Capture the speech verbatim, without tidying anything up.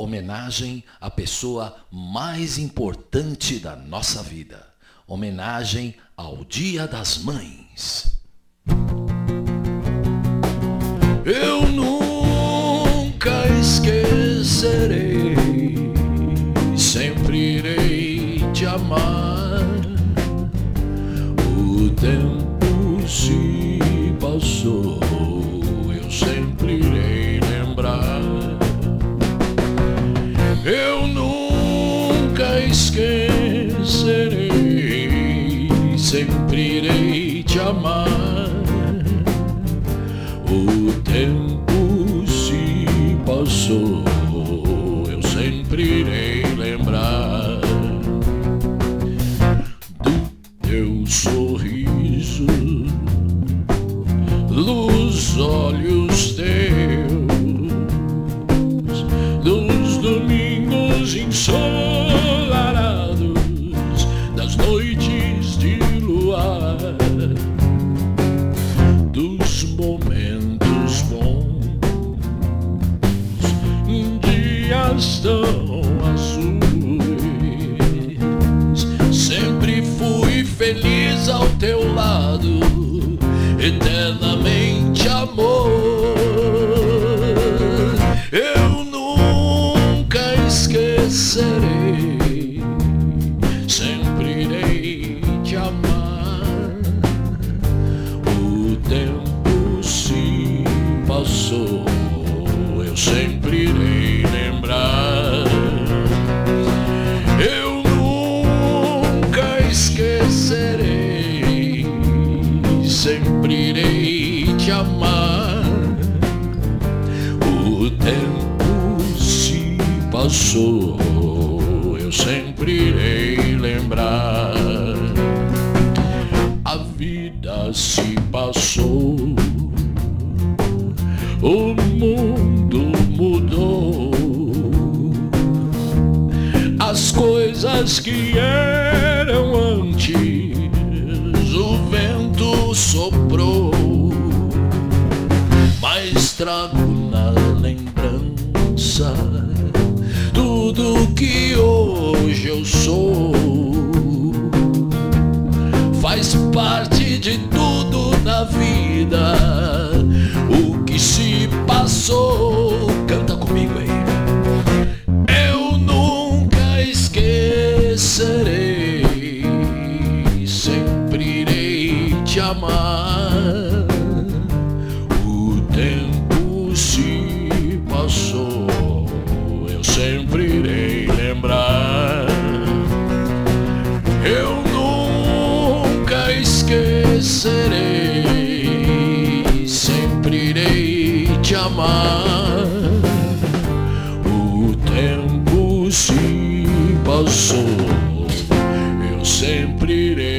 homenagem à pessoa mais importante da nossa vida. Homenagem ao Dia das Mães. Eu nunca esquecerei, sempre irei te amar. O tempo se passou, eu sempre irei lembrar. Eu nunca esquecerei, sempre irei te amar. O tempo se passou, eu sempre irei lembrar do teu sorriso, dos olhos teus, dos domingos ensolarados, das noites de luar, dos momentos bons, dias tão azuis. Sempre fui feliz ao teu lado, eternamente amor. Eu nunca esquecerei, sempre irei te amar. O tempo se passou, eu sempre irei lembrar. Eu nunca esquecerei, sempre irei te amar. O tempo se passou, eu sempre irei lembrar. A vida se passou, o mundo mudou, as coisas que eram antes, o vento soprou, mas trago na lembrança tudo que hoje eu sou. Faz parte de tudo na vida o que se passou. Canta comigo aí. Eu nunca esquecerei, sempre irei te amar. O tempo se passou, eu sempre irei lembrar. Eu nunca esquecerei, sempre irei te amar. O tempo se passou, eu sempre irei